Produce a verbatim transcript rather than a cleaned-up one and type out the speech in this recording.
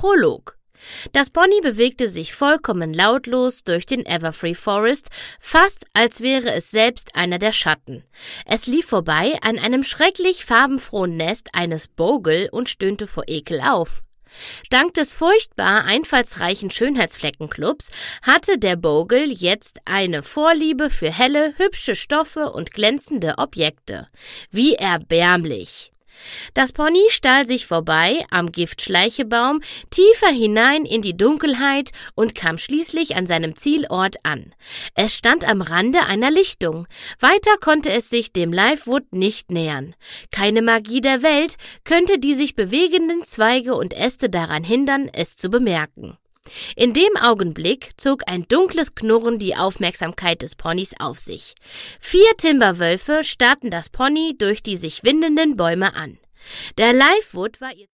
Prolog. Das Pony bewegte sich vollkommen lautlos durch den Everfree Forest, fast als wäre es selbst einer der Schatten. Es lief vorbei an einem schrecklich farbenfrohen Nest eines Bogle und stöhnte vor Ekel auf. Dank des furchtbar einfallsreichen Schönheitsfleckenclubs hatte der Bogle jetzt eine Vorliebe für helle, hübsche Stoffe und glänzende Objekte. Wie erbärmlich! Das Pony stahl sich vorbei am Giftschleichebaum tiefer hinein in die Dunkelheit und kam schließlich an seinem Zielort an. Es stand am Rande einer Lichtung. Weiter konnte es sich dem Livewood nicht nähern. Keine Magie der Welt könnte die sich bewegenden Zweige und Äste daran hindern, es zu bemerken. In dem Augenblick zog ein dunkles Knurren die Aufmerksamkeit des Ponys auf sich. Vier Timberwölfe starrten das Pony durch die sich windenden Bäume an. Der Livewood war ihr